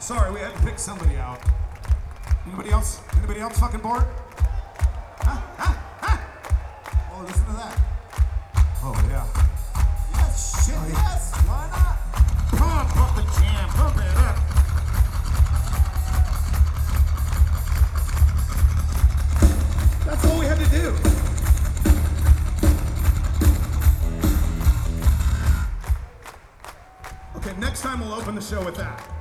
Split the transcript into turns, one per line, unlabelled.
Sorry, we had to pick somebody out. Anybody else? Anybody else fucking bored? Oh, listen to that. Oh, yeah. Yes, shit, yes. Why not? Pump up the jam. Pump it up. That's all we had to do. Okay, next time we'll open the show with that.